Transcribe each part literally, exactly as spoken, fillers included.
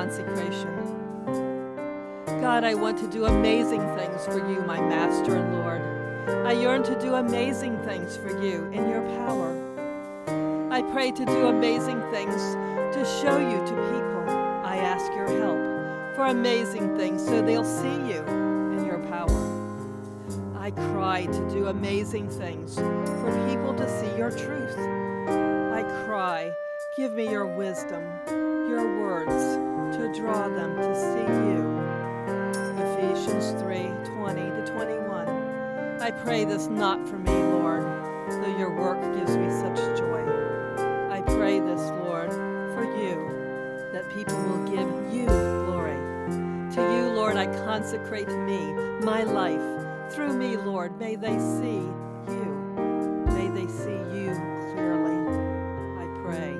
consecration. God, I want to do amazing things for you, my Master and Lord. I yearn to do amazing things for you in your power. I pray to do amazing things to show you to people. I ask your help for amazing things so they'll see you in your power. I cry to do amazing things for people to see your truth. I cry, give me your wisdom, your words, to draw them to see you. Ephesians three, twenty to twenty-one. I pray this not for me, Lord, though your work gives me such joy. I pray this, Lord, for you, that people will give you glory. To you, Lord, I consecrate me, my life. Through me, Lord, may they see you. May they see you clearly. I pray,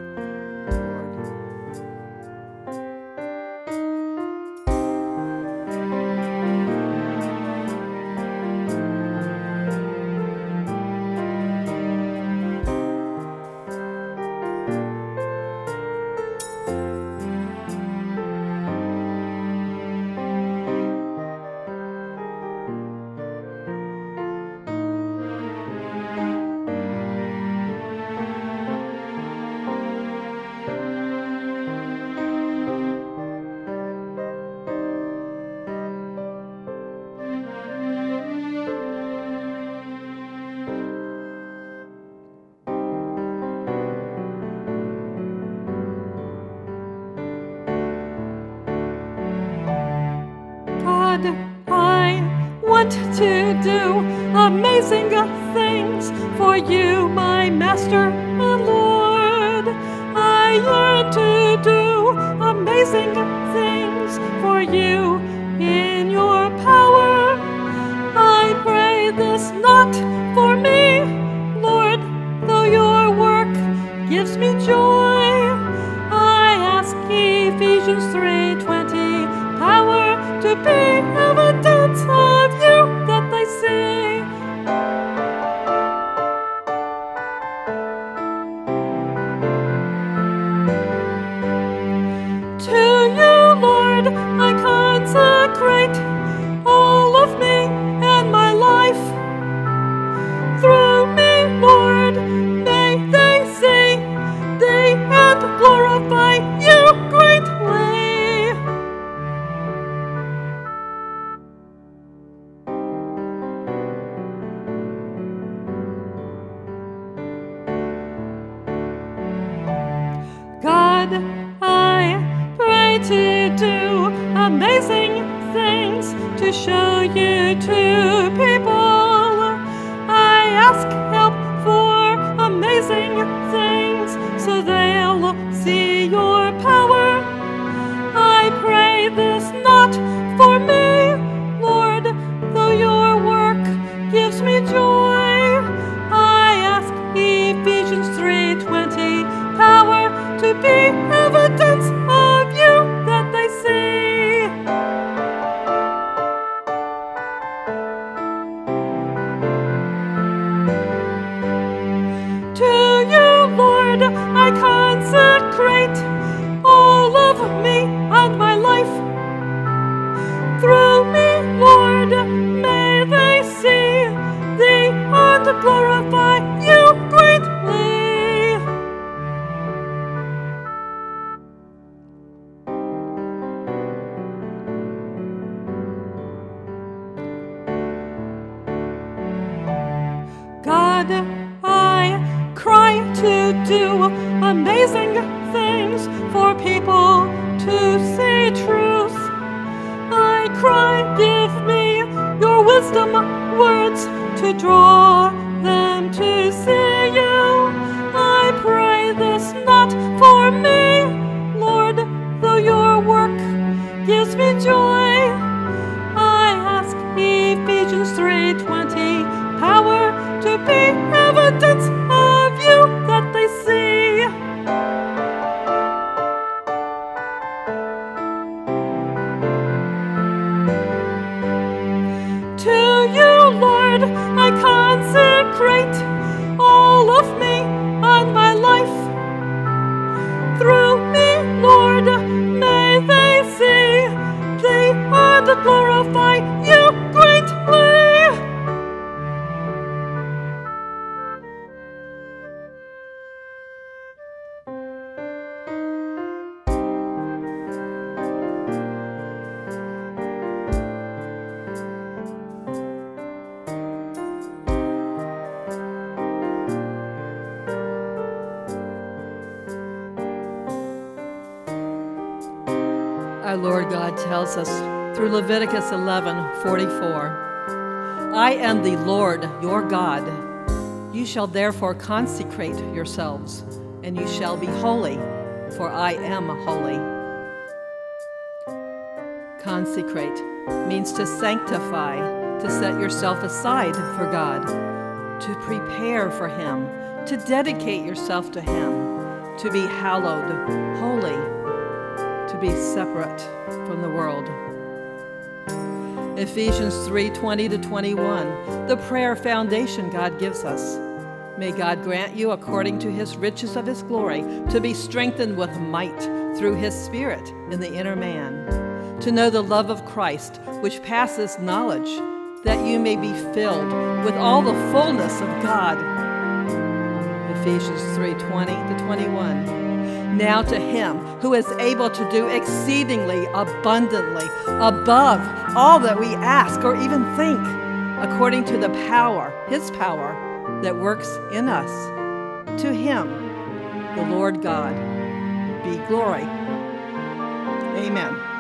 I want to do amazing things for you, my Master and Lord. I yearn to do amazing things for you in your power. I pray this not for me, Lord, though your work gives me joy. I ask Ephesians three twenty, power to be evidence of you that they see. To you, Lord, I consecrate all of me and my life. Through me, Lord, may they see thee and glorify you greatly. God, I pray to do amazing things to show you to people. I ask help for amazing things so they'll see your power. I pray this not for me, Lord, though your work gives me joy. I ask Ephesians three twenty, power to be evidence of you that they see. To you, Lord, I consecrate all of me and my life. Through me, Lord, may they see thee and glorify you greatly. God, I cry to do amazing things for people to see truth. I cry, give me your wisdom words to draw them to see you. I pray this not for me, Lord, though your work gives me joy. I ask Ephesians three twenty, power to be evidence of you that they see. To you, Lord, I consecrate all of me and my life. Through me, Lord, may they and glorify you greatly. Our Lord God tells us through Leviticus eleven forty-four, I am the Lord your God. You shall therefore consecrate yourselves, and you shall be holy, for I am holy. Consecrate means to sanctify, to set yourself aside for God, to prepare for Him, to dedicate yourself to Him, to be hallowed, holy, to be separate from the world. Ephesians three twenty to twenty-one, the prayer foundation God gives us. May God grant you, according to His riches of His glory, to be strengthened with might through His Spirit in the inner man, to know the love of Christ, which passes knowledge, that you may be filled with all the fullness of God. Ephesians three twenty to twenty-one. Now to Him who is able to do exceedingly abundantly above all that we ask or even think, according to the power, His power, that works in us. To Him, the Lord God, be glory. Amen.